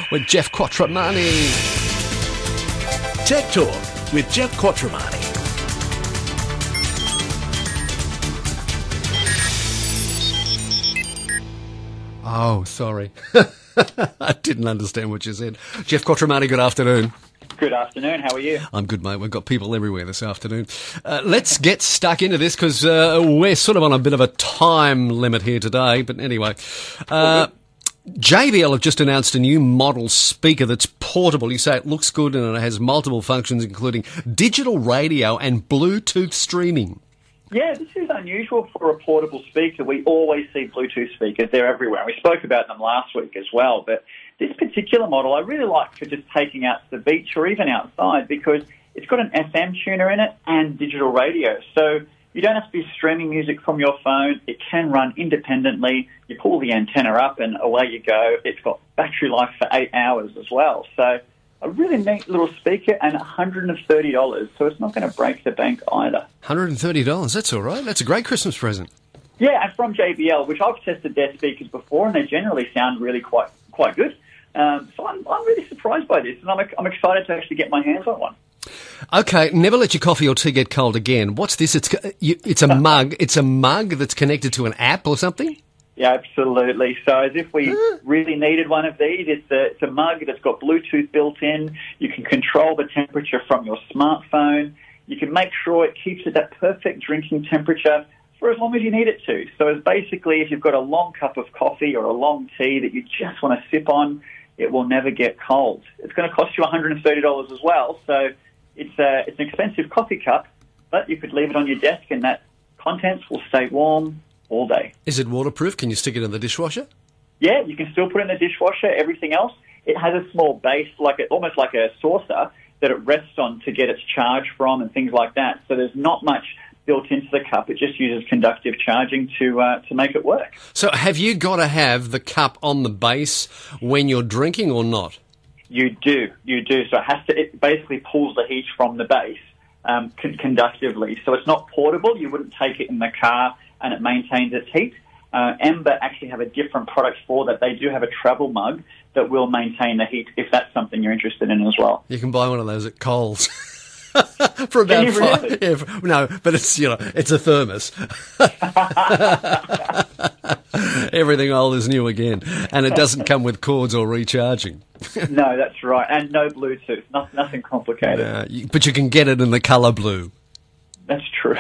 with Jeff Quattromani. Tech Talk with Jeff Quattromani. Oh, sorry. I didn't understand what you said. Jeff Quattromani, good afternoon. Good afternoon. How are you? I'm good, mate. We've got people everywhere this afternoon. Let's get stuck into this because we're sort of on a bit of a time limit here today. But anyway, JBL have just announced a new model speaker that's portable. You say it looks good and it has multiple functions, including digital radio and Bluetooth streaming. Yeah, this is unusual for a portable speaker. We always see Bluetooth speakers. They're everywhere. We spoke about them last week as well. But this particular model I really like for just taking out to the beach or even outside because it's got an FM tuner in it and digital radio. So you don't have to be streaming music from your phone. It can run independently. You pull the antenna up and away you go. It's got battery life for 8 hours as well. So a really neat little speaker and $130. So it's not going to break the bank either. $130, that's all right. That's a great Christmas present. Yeah, and from JBL, which I've tested their speakers before, and they generally sound really quite good. So I'm really surprised by this, and I'm excited to actually get my hands on one. Okay, never let your coffee or tea get cold again. What's this? It's a mug. It's a mug that's connected to an app or something? Yeah, absolutely. So as if we really needed one of these, it's a mug that's got Bluetooth built in. You can control the temperature from your smartphone. You can make sure it keeps at that perfect drinking temperature for as long as you need it to. So it's basically, if you've got a long cup of coffee or a long tea that you just want to sip on, it will never get cold. It's going to cost you $130 as well. So it's an expensive coffee cup, but you could leave it on your desk and that contents will stay warm all day. Is it waterproof? Can you stick it in the dishwasher? Yeah, you can still put it in the dishwasher. Everything else, it has a small base, almost like a saucer that it rests on to get its charge from and things like that. So there's not much built into the cup. It just uses conductive charging to make it work. So have you got to have the cup on the base when you're drinking or not? You do. So it basically pulls the heat from the base conductively. So it's not portable. You wouldn't take it in the car and it maintains its heat. Ember actually have a different product for that. They do have a travel mug that will maintain the heat if that's something you're interested in as well. You can buy one of those at Coles. For about Can you really? No, but it's it's a thermos. Everything old is new again, and it doesn't come with cords or recharging. No, that's right, and no Bluetooth, nothing complicated. But you can get it in the colour blue. That's true.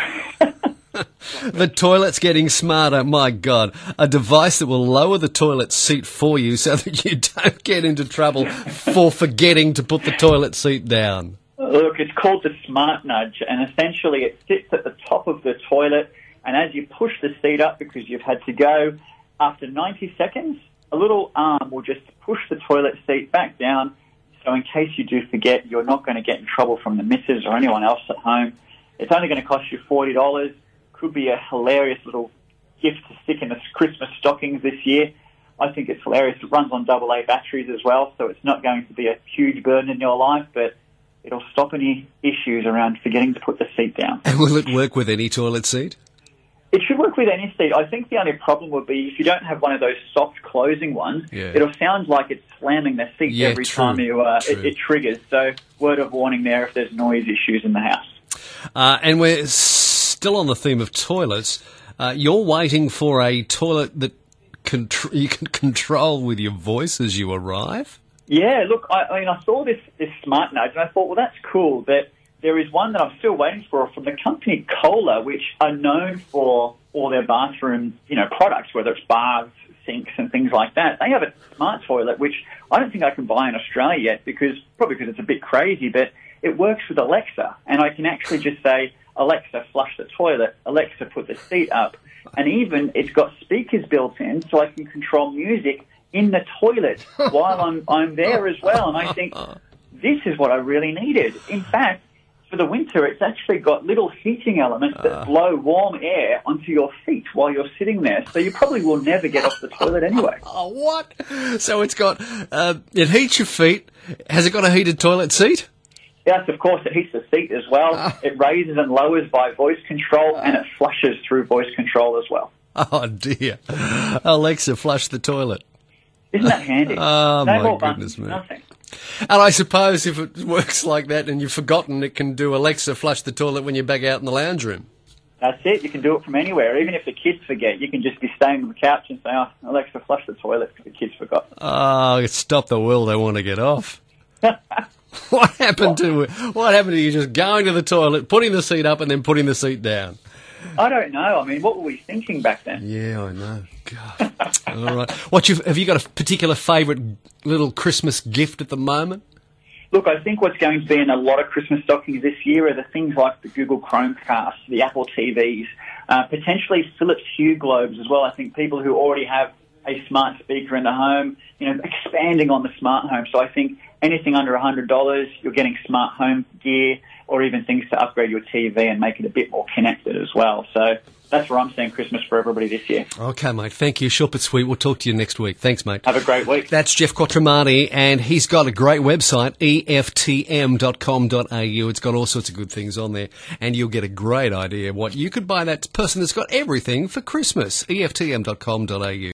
The toilet's getting smarter. My God, a device that will lower the toilet seat for you so that you don't get into trouble for forgetting to put the toilet seat down. Look, it's called the Smart Nudge, and essentially it sits at the top of the toilet, and as you push the seat up because you've had to go, after 90 seconds, a little arm will just push the toilet seat back down, so in case you do forget, you're not going to get in trouble from the missus or anyone else at home. It's only going to cost you $40. Could be a hilarious little gift to stick in the Christmas stockings this year. I think it's hilarious. It runs on AA batteries as well, so it's not going to be a huge burden in your life, but it'll stop any issues around forgetting to put the seat down. And will it work with any toilet seat? It should work with any seat. I think the only problem would be if you don't have one of those soft closing ones, it'll sound like it's slamming the seat every time it triggers. So word of warning there if there's noise issues in the house. And we're still on the theme of toilets. You're waiting for a toilet that you can control with your voice as you arrive? Yeah, look, I saw this Smart Nudge and I thought, well, that's cool, but there is one that I'm still waiting for from the company Kohler, which are known for all their bathroom, products, whether it's baths, sinks and things like that. They have a smart toilet, which I don't think I can buy in Australia yet probably because it's a bit crazy, but it works with Alexa, and I can actually just say, Alexa, flush the toilet, Alexa, put the seat up, and even it's got speakers built in so I can control music in the toilet while I'm there as well. And I think this is what I really needed. In fact, for the winter, it's actually got little heating elements that blow warm air onto your feet while you're sitting there. So you probably will never get off the toilet anyway. Oh, what? So it's got, it heats your feet. Has it got a heated toilet seat? Yes, of course, it heats the seat as well. It raises and lowers by voice control, and it flushes through voice control as well. Oh, dear. Alexa, flush the toilet. Isn't that handy? Oh, No my more goodness buttons, me. nothing. And I suppose if it works like that and you've forgotten, it can do Alexa flush the toilet when you're back out in the lounge room. That's it. You can do it from anywhere. Even if the kids forget, you can just be staying on the couch and say, "Oh, Alexa, flush the toilet," because the kids forgot. Oh, stop the world. They want to get off. What happened to you just going to the toilet, putting the seat up and then putting the seat down? I don't know. I mean, what were we thinking back then? Yeah, I know. God. All right. Have you got a particular favourite little Christmas gift at the moment? Look, I think what's going to be in a lot of Christmas stockings this year are the things like the Google Chromecast, the Apple TVs, potentially Philips Hue globes as well. I think people who already have a smart speaker in the home, expanding on the smart home. So I think anything under $100, you're getting smart home gear or even things to upgrade your TV and make it a bit more connected as well. So that's where I'm seeing Christmas for everybody this year. Okay, mate. Thank you. Short but sweet. We'll talk to you next week. Thanks, mate. Have a great week. That's Jeff Quattromani, and he's got a great website, EFTM.com.au. It's got all sorts of good things on there, and you'll get a great idea what you could buy that person that's got everything for Christmas. EFTM.com.au.